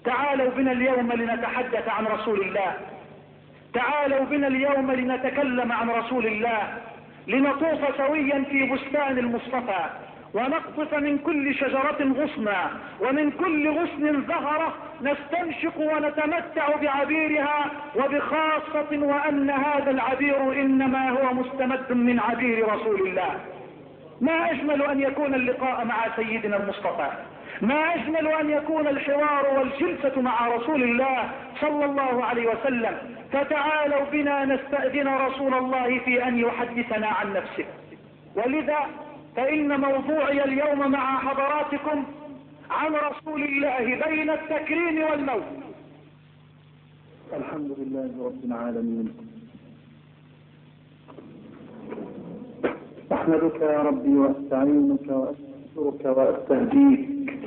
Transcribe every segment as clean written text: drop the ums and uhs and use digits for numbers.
تعالوا بنا اليوم لنتحدث عن رسول الله، تعالوا بنا اليوم لنتكلم عن رسول الله، لنطوف سويا في بستان المصطفى، ونقطف من كل شجرة غصنا، ومن كل غصن زهرة نستنشق ونتمتع بعبيرها، وبخاصة وأن هذا العبير إنما هو مستمد من عبير رسول الله. ما أجمل أن يكون اللقاء مع سيدنا المصطفى، ما أجمل أن يكون الحوار والجلسة مع رسول الله صلى الله عليه وسلم. فتعالوا بنا نستأذن رسول الله في أن يحدثنا عن نفسه. ولذا فإن موضوعي اليوم مع حضراتكم عن رسول الله بين التكريم والموت. الحمد لله رب العالمين، أحمدك يا ربي وأستعينك وأستغفرك وأستهديك،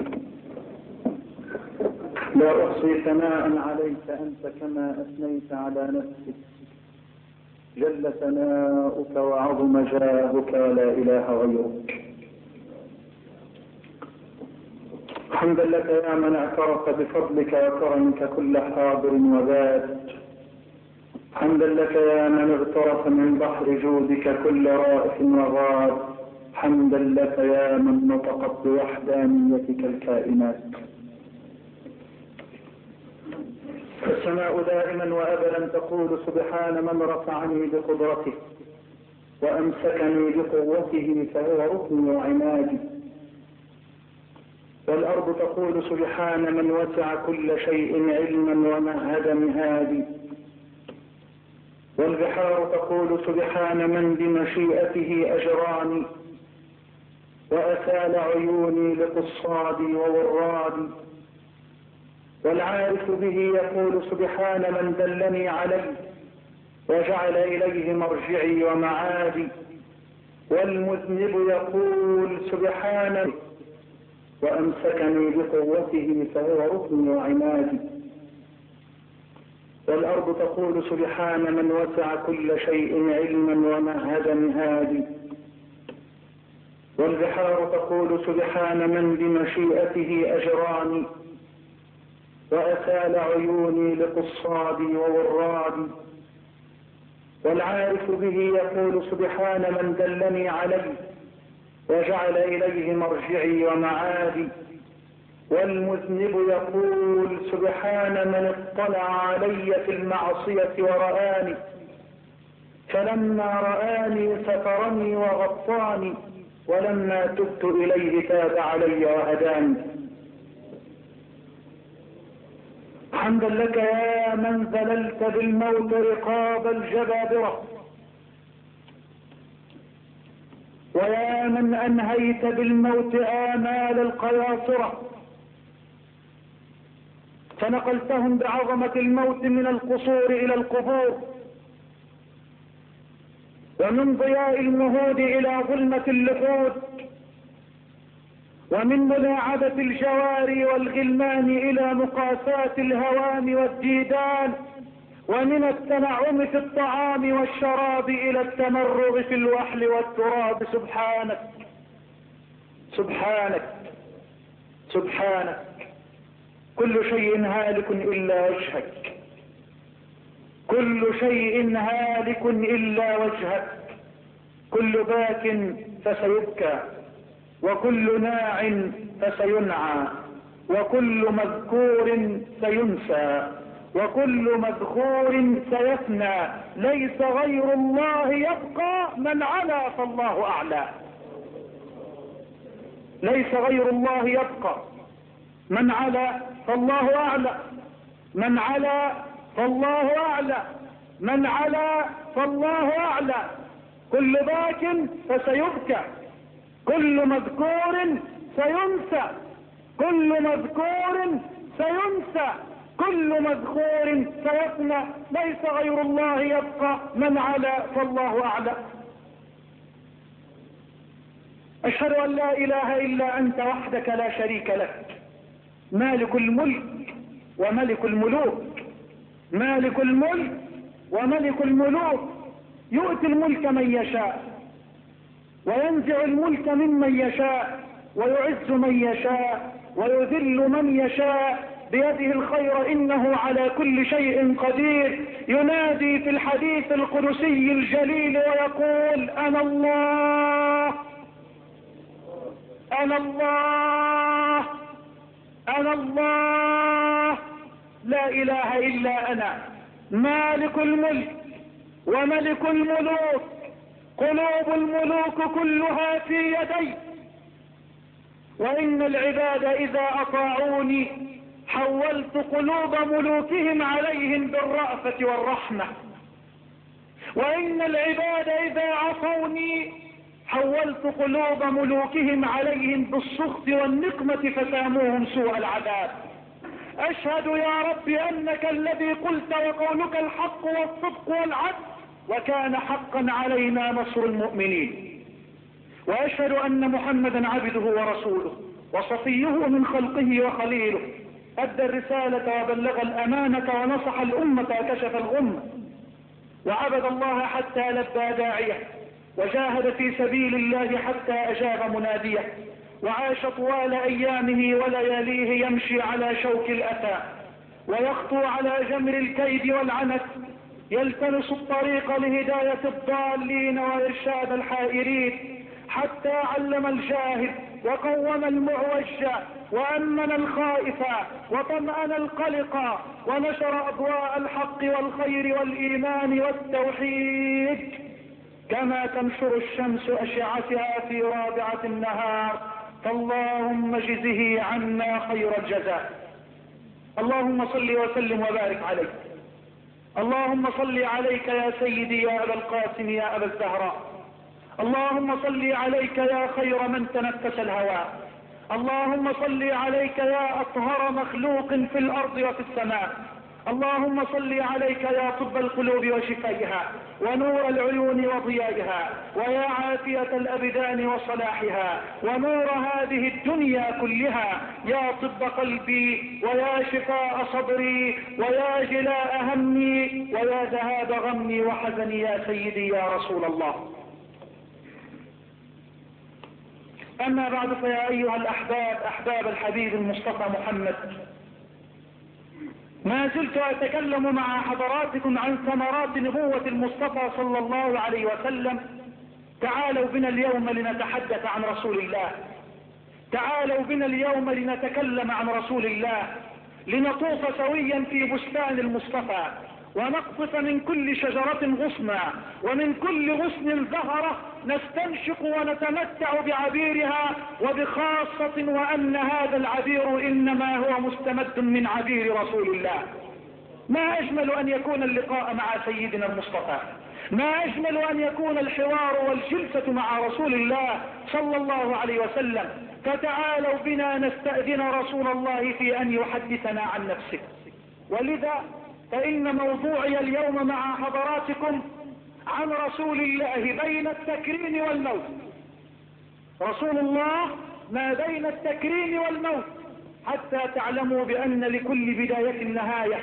لا أحصي ثناء عليك أنت كما أثنيت على نفسك، جل ثناؤك وعظم جاهك ولا إله غيرك. حمدا لك يا من اعترف بفضلك وكرمك كل حاضر وباد، حمدا لك يا من اغترف من بحر جودك كل رائف وغاد، حمدا لك يا من نطقت بوحدانيتك الكائنات. السماء دائما وابدا تقول سبحان من رفعني بقدرته وامسكني بقوته فهو ركني وعمادي، والارض تقول سبحان من وسع كل شيء علما ومهد مهادي، والبحار تقول سبحان من بمشيئته اجراني واسال عيوني لقصادي وورادي، والعارف به يقول سبحان من دلني عليه وجعل إليه مرجعي ومعادي، والمذنب يقول سبحانه وأمسكني بقوته فهو ركني وعمادي، والأرض تقول سبحان من وسع كل شيء علما ومهد مهادي، والبحار تقول سبحان من بمشيئته أجراني وأسال عيوني لقصادي وورادي، والعارف به يقول سبحان من دلني عليه وجعل إليه مرجعي ومعادي، والمذنب يقول سبحان من اطلع علي في المعصية ورآني فلما رآني سترني وغطاني، ولما تبت إليه تاب علي وهداني. حمدا لك يا من ذللت بالموت رقاب الجبابرة، ويا من أنهيت بالموت آمال القياصرة، فنقلتهم بعظمة الموت من القصور إلى القبور، ومن ضياء المهود إلى ظلمة اللحود، ومن ملاعبة الجواري والغلمان إلى مقاساة الهوام والديدان، ومن التنعم في الطعام والشراب إلى التمرغ في الوحل والتراب. سبحانك سبحانك سبحانك، كل شيء هالك إلا وجهك، كل شيء هالك إلا وجهك، كل باك فسيبكى، وكل ناع فسينعى، وكل مذكور سينسى، وكل مذكور سيفنى، ليس غير الله يبقى، من علا فالله أعلى. ليس غير الله يبقى، من علا فالله أعلى، من علا فالله أعلى، من علا فالله أعلى، كل باك فسيبكى، كل مذكور سينسى، كل مذكور سينسى، كل مذكور سيفنى، ليس غير الله يبقى، من علا فالله أعلى. أشهد أن لا إله إلا أنت وحدك لا شريك لك، مالك الملك وملك الملوك، مالك الملك وملك الملوك، يؤتي الملك من يشاء وينزع الملك ممن يشاء، ويعز من يشاء ويذل من يشاء، بيده الخير إنه على كل شيء قدير، ينادي في الحديث القدسي الجليل ويقول: أنا الله أنا الله أنا الله لا إله إلا أنا، مالك الملك وملك الملوك، قلوب الملوك كلها في يدي، وإن العباد إذا أطاعوني حولت قلوب ملوكهم عليهم بالرأفة والرحمة، وإن العباد إذا عصوني حولت قلوب ملوكهم عليهم بالسخط والنقمة فساموهم سوء العذاب. أشهد يا رب أنك الذي قلت وقولك الحق والصدق والعدل، وكان حقا علينا نصر المؤمنين. وأشهد أن محمدا عبده ورسوله وصفيه من خلقه وخليله، أدى الرسالة وبلغ الأمانة ونصح الأمة وكشف الغمة، وعبد الله حتى لبى داعيه، وجاهد في سبيل الله حتى أجاب مناديه، وعاش طوال أيامه ولياليه يمشي على شوك الأسى ويخطو على جمر الكيد والعنت، يلتمس الطريق لهداية الضالين وإرشاد الحائرين، حتى علم الجاهل وقوم المعوج وأمن الخائف وطمأن القلق، ونشر أضواء الحق والخير والإيمان والتوحيد كما تنشر الشمس أشعتها في رابعة النهار. فاللهم اجزه عنا خير الجزاء. اللهم صل وسلم وبارك عليك. اللهم صل عليك يا سيدي يا أبا القاسم يا أبا الزهراء. اللهم صل عليك يا خير من تنفس الهواء. اللهم صل عليك يا أطهر مخلوق في الأرض وفي السماء. اللهم صل عليك يا طب القلوب وشفائها ونور العيون وضيائها ويا عافية الأبدان وصلاحها ونور هذه الدنيا كلها، يا طب قلبي ويا شفاء صدري ويا جلاء همي ويا ذهاب غمي وحزني يا سيدي يا رسول الله. أما بعد، فيا أيها الأحباب، أحباب الحبيب المصطفى محمد، ما زلت أتكلم مع حضراتكم عن ثمرات نبوة المصطفى صلى الله عليه وسلم. تعالوا بنا اليوم لنتحدث عن رسول الله، تعالوا بنا اليوم لنتكلم عن رسول الله، لنطوف سويا في بستان المصطفى، ونقطف من كل شجرة غصنا ومن كل غصن زهرة، نستنشق ونتمتع بعبيرها، وبخاصة وأن هذا العبير إنما هو مستمد من عبير رسول الله. ما أجمل أن يكون اللقاء مع سيدنا المصطفى، ما أجمل أن يكون الحوار والجلسة مع رسول الله صلى الله عليه وسلم. فتعالوا بنا نستأذن رسول الله في أن يحدثنا عن نفسه. ولذا فإن موضوعي اليوم مع حضراتكم عن رسول الله بين التكريم والموت. رسول الله ما بين التكريم والموت، حتى تعلموا بأن لكل بداية نهاية.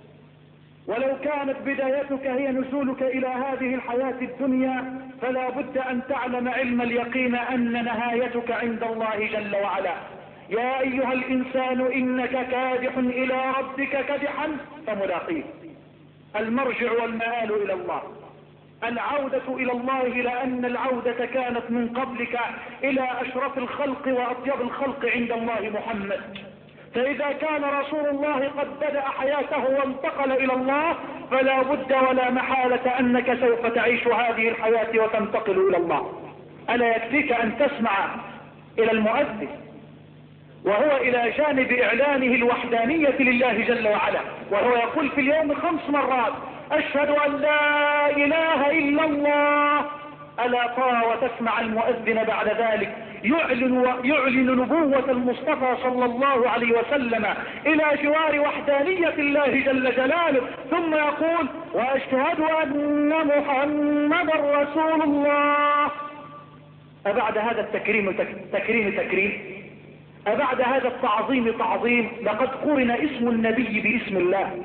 ولو كانت بدايتك هي نزولك إلى هذه الحياة الدنيا، فلا بد أن تعلم علم اليقين أن نهايتك عند الله جل وعلا. يا أيها الإنسان إنك كادح إلى ربك كدحا فملاقيه. المرجع والمآل إلى الله، العودة إلى الله، لأن العودة كانت من قبلك إلى أشرف الخلق وأطيب الخلق عند الله محمد. فإذا كان رسول الله قد بدأ حياته وانتقل إلى الله، فلا بد ولا محالة أنك سوف تعيش هذه الحياة وتنتقل إلى الله. ألا يكفيك أن تسمع إلى المؤذن وهو إلى جانب إعلانه الوحدانية لله جل وعلا، وهو يقول في اليوم 5 مرات: أشهد أن لا إله إلا الله. ألا ترى وتسمع المؤذن بعد ذلك يعلن نبوة المصطفى صلى الله عليه وسلم إلى جوار وحدانية الله جل جلاله، ثم يقول: وأشهد أن محمدا رسول الله. أبعد هذا التكريم تكريم؟ أبعد هذا التعظيم تعظيم؟ لقد قرن اسم النبي باسم الله.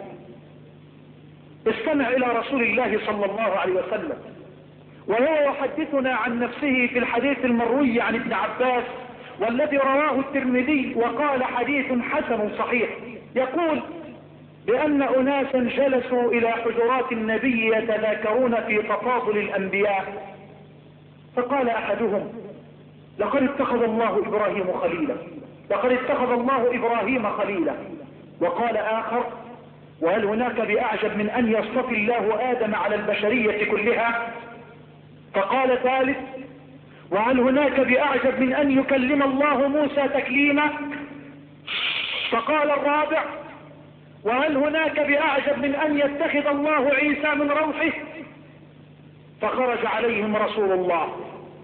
استمع إلى رسول الله صلى الله عليه وسلم وهو يحدثنا عن نفسه في الحديث المروي عن ابن عباس، والذي رواه الترمذي وقال حديث حسن صحيح. يقول بأن أناسا جلسوا إلى حجرات النبي يتذاكرون في تفاضل الأنبياء، فقال أحدهم: لقد اتخذ الله إبراهيم خليلا، لقد اتخذ الله إبراهيم خليلا. وقال آخر: وهل هناك بأعجب من أن يصطفي الله آدم على البشرية كلها؟ فقال ثالث: وهل هناك بأعجب من أن يكلم الله موسى تكليما؟ فقال الرابع: وهل هناك بأعجب من أن يتخذ الله عيسى من روحه؟ فخرج عليهم رسول الله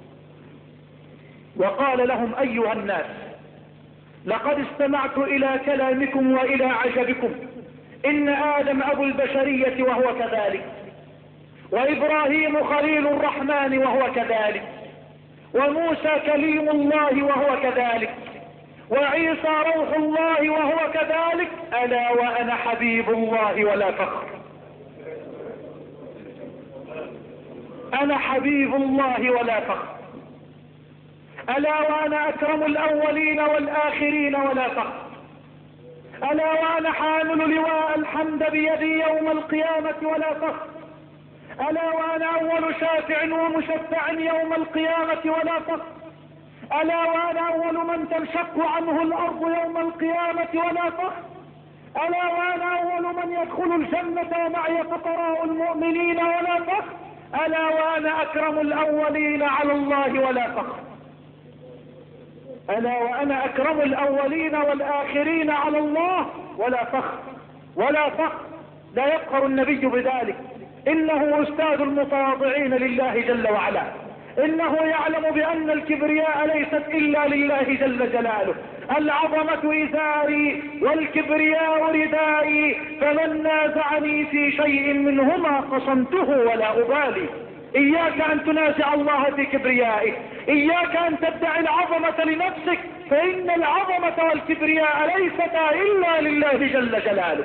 وقال لهم: أيها الناس، لقد استمعت إلى كلامكم وإلى عجبكم. إن آدم أبو البشرية وهو كذلك، وإبراهيم خليل الرحمن وهو كذلك، وموسى كليم الله وهو كذلك، وعيسى روح الله وهو كذلك، ألا وأنا حبيب الله ولا فخر. أنا حبيب الله ولا فخر. ألا وأنا أكرم الأولين والآخرين ولا فخر. ألا وأنا حامل لواء الحمد بيدي يوم القيامة ولا فخر. ألا وأنا أول شافع ومشفع يوم القيامة ولا فخر. ألا وأنا أول من تنشق عنه الأرض يوم القيامة ولا فخر. ألا وأنا أول من يدخل الجنة معي فقراء المؤمنين ولا فخر. ألا وأنا أكرم الأولين على الله ولا فخر. ألا وأنا أكرم الأولين والآخرين على الله ولا فخر. ولا فخر. لا يفخر النبي بذلك، إنه أستاذ المتواضعين لله جل وعلا. إنه يعلم بأن الكبرياء ليست إلا لله جل جلاله. العظمة إزاري والكبرياء ردائي، فمن نازعني في شيء منهما قصمته ولا أبالي. إياك أن تنازع الله في كبريائه، إياك أن تدعي العظمة لنفسك، فإن العظمة والكبرياء ليستا إلا لله جل جلاله.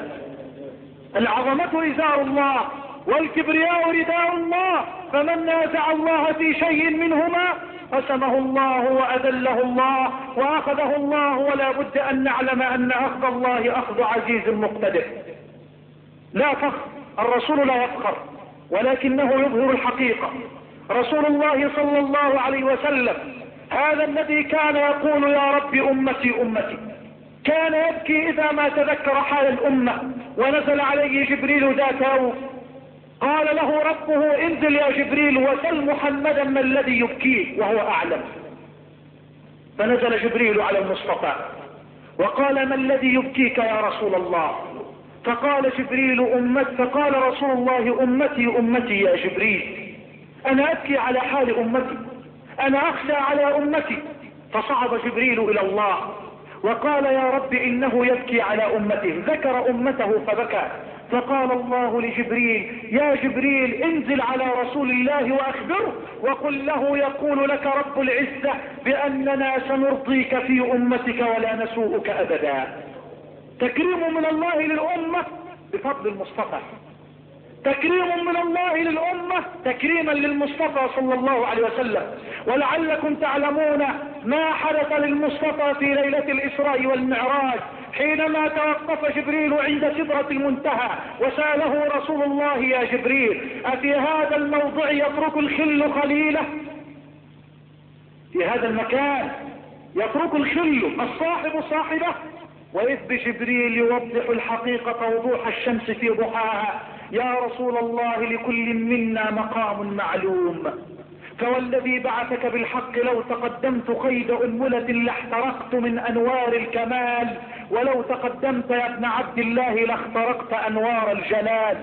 العظمة إزار الله والكبرياء رداء الله، فمن نازع الله في شيء منهما قسمه الله وأذله الله وأخذه الله. ولا بد أن نعلم أن أخذ الله أخذ عزيز مقتدر. لا فخر، الرسول لا يفخر، ولكنه يظهر الحقيقة. رسول الله صلى الله عليه وسلم هذا الذي كان يقول: يا رب أمتي أمتي. كان يبكي إذا ما تذكر حال الأمة. ونزل عليه جبريل ذات يوم، قال له ربه: انزل يا جبريل وسل محمدا ما الذي يبكيه وهو أعلم. فنزل جبريل على المصطفى وقال: ما الذي يبكيك يا رسول الله؟ فقال جبريل: فقال رسول الله: أمتي أمتي يا جبريل، أنا أبكي على حال أمتي، أنا أخشى على أمتي. فصعد جبريل إلى الله وقال: يا رب إنه يبكي على أمته. ذكر أمته فبكى. فقال الله لجبريل: يا جبريل انزل على رسول الله وأخبره وقل له يقول لك رب العزة بأننا سنرضيك في أمتك ولا نسوءك أبدا. تكريم من الله للأمة بفضل المصطفى، تكريم من الله للأمة تكريما للمصطفى صلى الله عليه وسلم. ولعلكم تعلمون ما حدث للمصطفى في ليلة الإسراء والمعراج حينما توقف جبريل عند سدرة المنتهى وسأله رسول الله: يا جبريل، أفي هذا الموضع يترك الخل خليله؟ في هذا المكان يترك الخل الصاحب صاحبه؟ وإذ بجبريل يوضح الحقيقة وضوح الشمس في ضحاها: يا رسول الله، لكل منا مقام معلوم، فوالذي بعثك بالحق لو تقدمت قيد أنملة لاحترقت من أنوار الكمال، ولو تقدمت يا ابن عبد الله لاخترقت أنوار الجلال.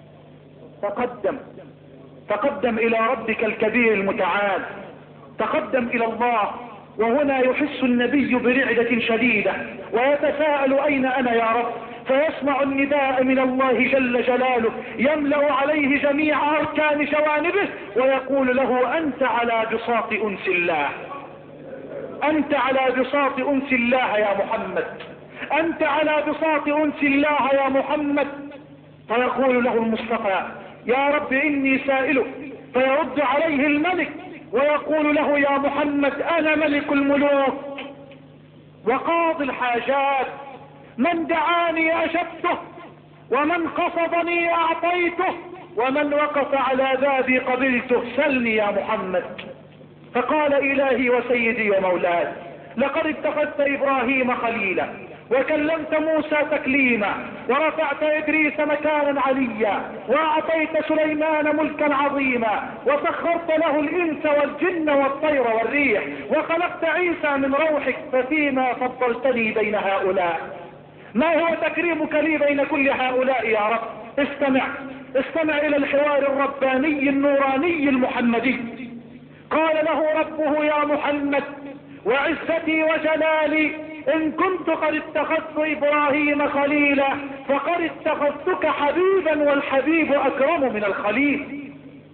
تقدم إلى ربك الكبير المتعال، تقدم إلى الله. وهنا يحس النبي برعدة شديدة ويتساءل: أين أنا يا رب؟ فيسمع النداء من الله جل جلاله يملأ عليه جميع أركان جوانبه ويقول له: أنت على بساط أنس الله، أنت على بساط أنس الله يا محمد، أنت على بساط أنس الله يا محمد. فيقول له المصطفى: يا رب إني سائلك. فيرد عليه الملك ويقول له: يا محمد، أنا ملك الملوك وقاضي الحاجات. من دعاني أجبته، ومن قصدني أعطيته، ومن وقف على بابي قبلته، سلني يا محمد. فقال إلهي وسيدي ومولاي لقد اتخذت إبراهيم خليلا، وكلمت موسى تكليما، ورفعت إدريس مكانا عليا، وأعطيت سليمان ملكا عظيما، وسخرت له الإنس والجن والطير والريح، وخلقت عيسى من روحك، ففيما فضلتني بين هؤلاء؟ ما هو تكريمك لي بين كل هؤلاء يا رب؟ استمع إلى الحوار الرباني النوراني المحمدي. قال له ربه يا محمد وعزتي وجلالي إن كنت قد اتخذت إبراهيم خليلا فقد اتخذتك حبيبا، والحبيب أكرم من الخليل.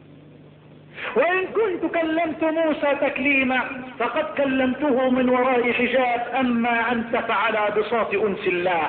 وإن كنت كلمت موسى تكليما فقد كلمته من وراء حجاب، أما أنت فعلى بساط أنس الله.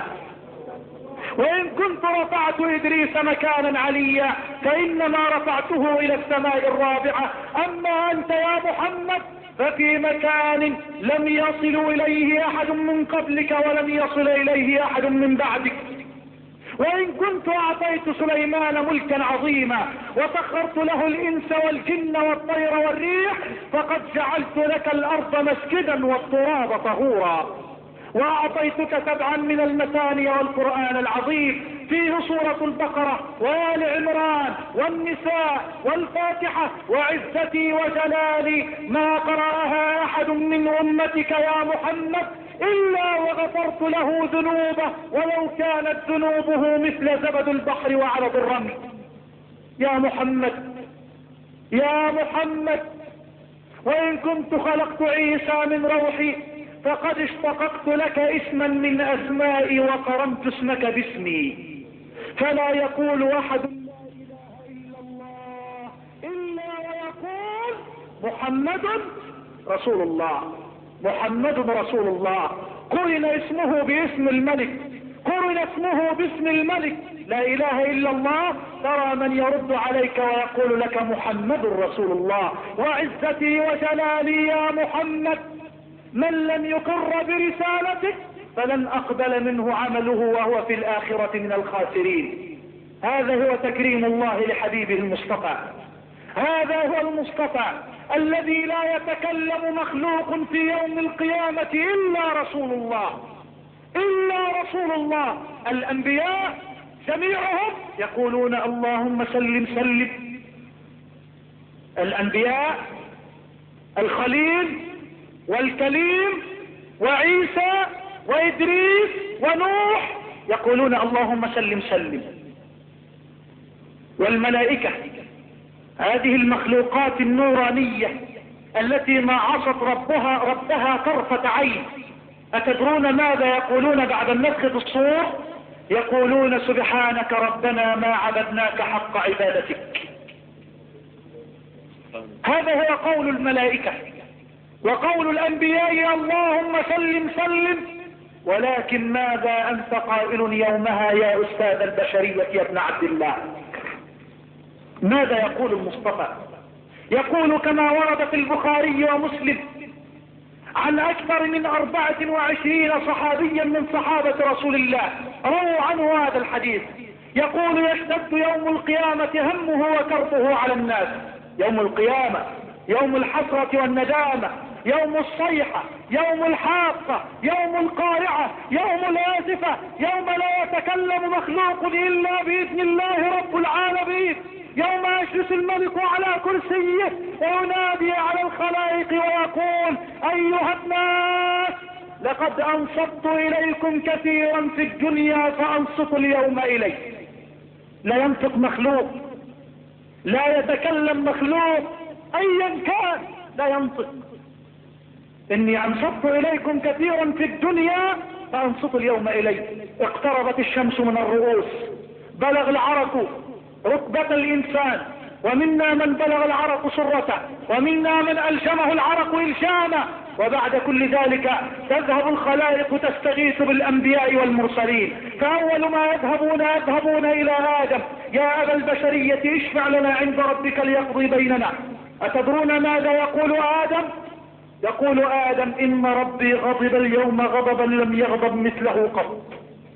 وإن كنت رفعت إدريس مكانا عليا فإنما رفعته إلى السماء الرابعة، أما أنت يا محمد ففي مكان لم يصل إليه أحد من قبلك ولم يصل إليه أحد من بعدك. وإن كنت أعطيت سليمان ملكا عظيما وسخرت له الإنس والجن والطير والريح، فقد جعلت لك الأرض مسجدا والتراب طهورا. وأعطيتك 7 من المثاني والقرآن العظيم فيه سورة البقرة وآل عمران والنساء والفاتحة، وعزتي وجلالي ما قرأها أحد من أمتك يا محمد إلا وغفرت له ذنوبه ولو كانت ذنوبه مثل زبد البحر وعرض الرمل. يا محمد يا محمد، وإن كنت خلقت عيسى من روحي فقد اشتققت لك اسما من أسمائي وقرنت اسمك باسمي، فلا يقول أحد لا إله إلا الله إلا ويقول محمد رسول الله، محمد رسول الله. قرن اسمه باسم الملك، قرن اسمه باسم الملك، لا إله إلا الله. ترى من يرد عليك ويقول لك محمد رسول الله. وعزتي وجلالي يا محمد من لم يقر برسالتك فلن أقبل منه عمله وهو في الآخرة من الخاسرين. هذا هو تكريم الله لحبيبه المصطفى. هذا هو المصطفى الذي لا يتكلم مخلوق في يوم القيامة إلا رسول الله، إلا رسول الله. الأنبياء جميعهم يقولون اللهم سلم سلم. الأنبياء الخليل والكليم وعيسى وإدريس ونوح يقولون اللهم سلم سلم. والملائكة هذه المخلوقات النورانية التي ما عصت ربها طرفة عين، أتدرون ماذا يقولون بعد النفخ في الصور؟ يقولون سبحانك ربنا ما عبدناك حق عبادتك. هذا هو قول الملائكة. وقول الأنبياء اللهم سلم سلم. ولكن ماذا أنت قائل يومها يا أستاذ البشرية يا ابن عبد الله؟ ماذا يقول المصطفى؟ يقول كما ورد في البخاري ومسلم عن أكثر من 24 صحابيا من صحابة رسول الله رووا عنه هذا الحديث. يقول يشتد يوم القيامة همه وكربه على الناس. يوم القيامة يوم الحسرة والندامة، يوم الصيحة، يوم الحاقة، يوم القارعة، يوم الآزفة، يوم لا يتكلم مخلوق إلا بإذن الله رب العالمين، يوم يجلس الملك على كرسيه وينادي على الخلائق ويقول أيها الناس لقد أنصت إليكم كثيرا في الدنيا فأنصت اليوم إلي. لا ينطق مخلوق، لا يتكلم مخلوق أيا كان، لا ينطق. إني أنصت إليكم كثيرا في الدنيا فأنصت اليوم إلي. اقتربت الشمس من الرؤوس، بلغ العرق ركبة الإنسان، ومنا من بلغ العرق سرته، ومنا من ألجمه العرق إلجامه. وبعد كل ذلك تذهب الخلائق تستغيث بالأنبياء والمرسلين، فأول ما يذهبون إلى آدم يا أبا البشرية اشفع لنا عند ربك ليقضي بيننا. أتدرون ماذا يقول آدم؟ يقول آدم إن ربي غضب اليوم غضبا لم يغضب مثله قط.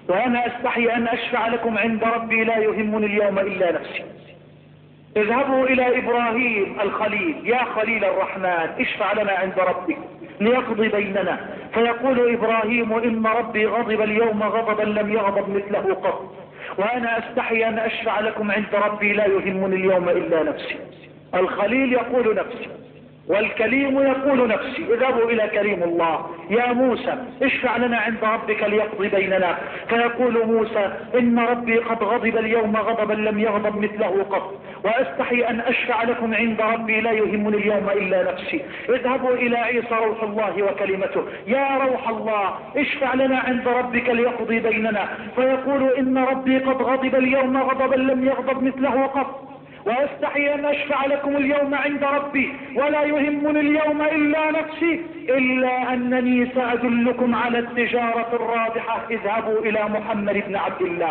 وأنا أستحي أن أشفع لكم عند ربي لا يهمني اليوم إلا نفسي. اذهبوا إلى إبراهيم الخليل، يا خليل الرحمن اشفع لنا عند ربك ليقضي بيننا. فيقول إبراهيم إن ربي غضب اليوم غضبا لم يغضب مثله قط، وأنا أستحي أن أشفع لكم عند ربي لا يهمني اليوم إلا نفسي. الخليل يقول نفسي، والكليم يقول نفسي. اذهبوا إلى كريم الله، يا موسى اشفع لنا عند ربك ليقضي بيننا. فيقول موسى إن ربي قد غضب اليوم غضبا لم يغضب مثله قط، وأستحي أن أشفع لكم عند ربي لا يهمني اليوم إلا نفسي. اذهبوا إلى عيسى روح الله وكلمته، يا روح الله اشفع لنا عند ربك ليقضي بيننا. فيقول إن ربي قد غضب اليوم غضبا لم يغضب مثله قط، وأستحي أن أشفع لكم اليوم عند ربي ولا يهمني اليوم إلا نفسي، إلا أنني سأدلكم على التجارة الرابحة. اذهبوا إلى محمد بن عبد الله،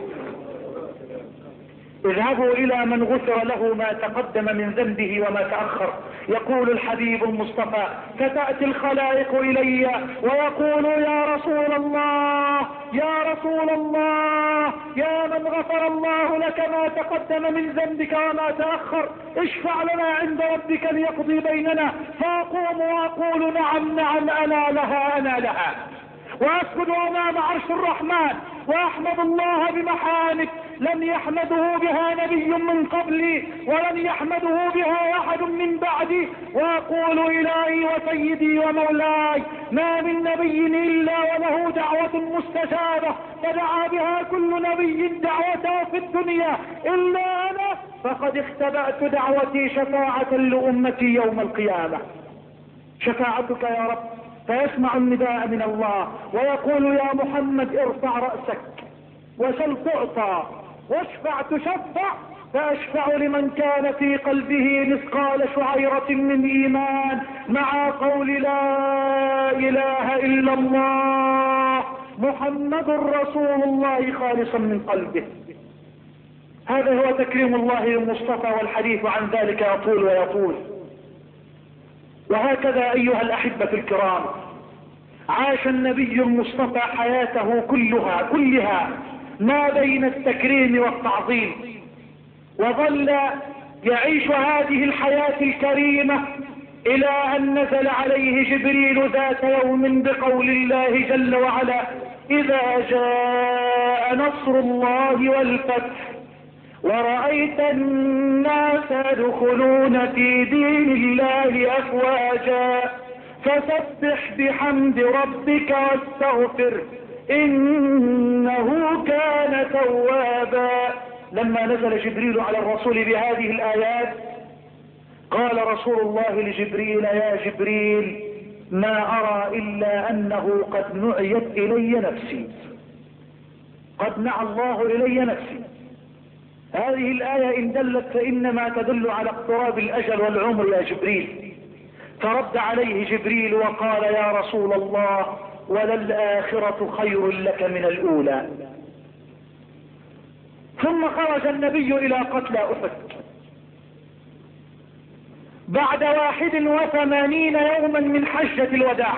اذهبوا إلى من غفر له ما تقدم من ذنبه وما تأخر. يقول الحبيب المصطفى فتأتي الخلائق إلي ويقول يا رسول الله يا رسول الله يا من غفر الله لك ما تقدم من ذنبك وما تأخر، اشفع لنا عند ربك ليقضي بيننا. فأقوم وأقول نعم نعم أنا لها أنا لها، وأسجد أمام عرش الرحمن وأحمد الله بمحامد لم يحمده بها نبي من قبلي ولن يحمده بها أحد من بعدي، وأقول إلهي وسيدي ومولاي ما من نبي إلا وله دعوة مستجابة فدعا بها كل نبي دعوته في الدنيا إلا أنا، فقد اختبأت دعوتي شفاعة لأمتي يوم القيامة. شفاعتك يا رب. فيسمع النداء من الله ويقول يا محمد ارفع رأسك وسل تعطى واشفع تشفع. فأشفع لمن كان في قلبه مثقال شعيرة من إيمان مع قول لا إله إلا الله محمد رسول الله خالصا من قلبه. هذا هو تكريم الله للمصطفى، والحديث عن ذلك يطول ويطول. وهكذا أيها الأحبة الكرام عاش النبي المصطفى حياته كلها ما بين التكريم والتعظيم، وظل يعيش هذه الحياة الكريمة إلى أن نزل عليه جبريل ذات يوم بقول الله جل وعلا إذا جاء نصر الله والفتح ورأيت الناس يدخلون في دين الله أفواجا فسبح بحمد ربك واستغفر إنه كان توابا. لما نزل جبريل على الرسول بهذه الآيات قال رسول الله لجبريل يا جبريل ما أرى إلا أنه قد نعيت إلي نفسي، قد نعى الله إلي نفسي. هذه الآية إن دلت فإنما تدل على اقتراب الأجل والعمر يا جبريل. فرد عليه جبريل وقال يا رسول الله وللآخرة خير لك من الأولى. ثم خرج النبي إلى قتلى أحد بعد 81 يوما من حجة الوداع.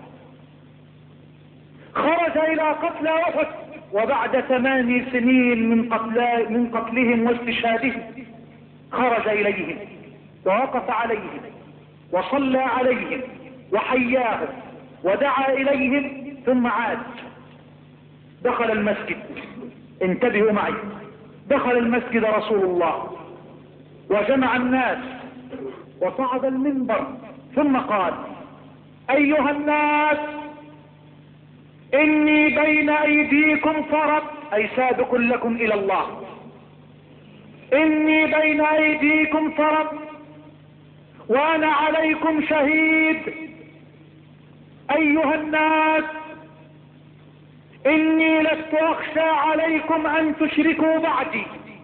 خرج إلى قتلى أحد وبعد 8 سنين من قتلهم واستشهادهم خرج إليهم ووقف عليهم وصلى عليهم وحياهم ودعا إليهم ثم عاد. دخل المسجد، انتبهوا معي، دخل المسجد رسول الله وجمع الناس وصعد المنبر ثم قال أيها الناس إني بين أيديكم فرط، أي سابق لكم إلى الله، إني بين أيديكم فرط وأنا عليكم شهيد. أيها الناس إني لست أخشى عليكم أن تشركوا بعدي،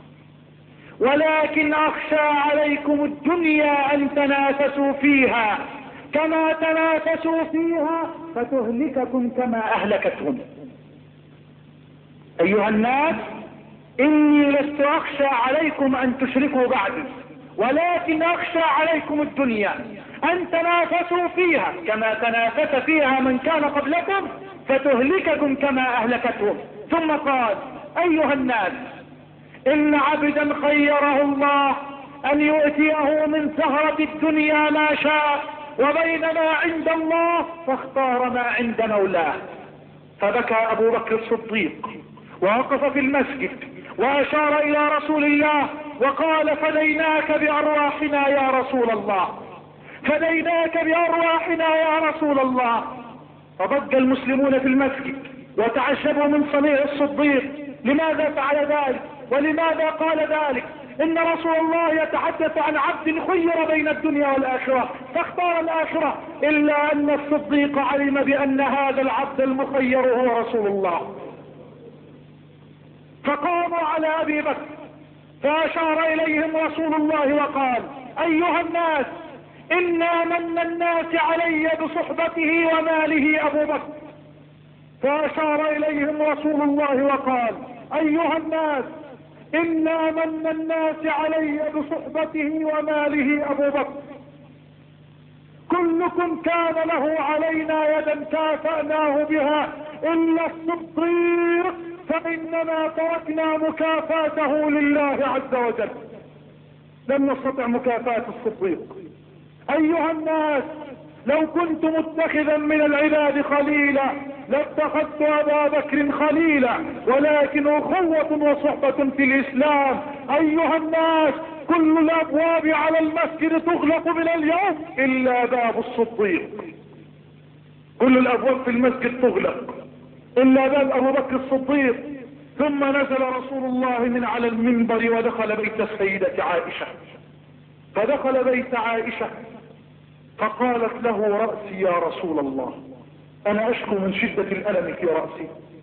ولكن أخشى عليكم الدنيا أن تنافسوا فيها كما تنافسوا فيها فتهلككم كما أهلكتهم. أيها الناس إني لست أخشى عليكم أن تشركوا بعدي، ولكن أخشى عليكم الدنيا أن تنافسوا فيها كما تنافس فيها من كان قبلكم فتهلككم كما أهلكتهم. ثم قال: ايها الناس، ان عبدا خيره الله ان يؤتيه من زهرة الدنيا ما شاء وبين ما عند الله فاختار ما عند مولاه. فبكى ابو بكر الصديق ووقف في المسجد واشار الى رسول الله وقال: فديناك بارواحنا يا رسول الله، فديناك بارواحنا يا رسول الله. فضج المسلمون في المسجد وتعجبوا من صنيع الصديق، لماذا فعل ذلك ولماذا قال ذلك؟ ان رسول الله يتحدث عن عبد خير بين الدنيا والاخرة فاختار الاخرة، الا ان الصديق علم بان هذا العبد المخير هو رسول الله. فقاموا على ابي بكر فاشار اليهم رسول الله وقال: ايها الناس، انا من الناس علي بصحبته وماله ابو بكر. فاشار اليهم رسول الله وقال: ايها الناس، انا من الناس علي بصحبته وماله ابو بكر. كلكم كان له علينا يدا كافأناه بها الا الصديق، فاننا تركنا مكافاته لله عز وجل، لم نستطع مكافاة الصديق. ايها الناس، لو كنت متخذا من العباد خليلا لاتخذت ابا بكر خليلا، ولكن اخوة وصحبة في الاسلام. ايها الناس، كل الابواب على المسجد تغلق من اليوم الا باب الصديق. كل الابواب في المسجد تغلق الا باب ابو بكر الصديق. ثم نزل رسول الله من على المنبر ودخل بيت السيدة عائشة، فدخل بيت عائشة فقالت له: رأسي يا رسول الله، انا اشكو من شدة الالم في رأسي.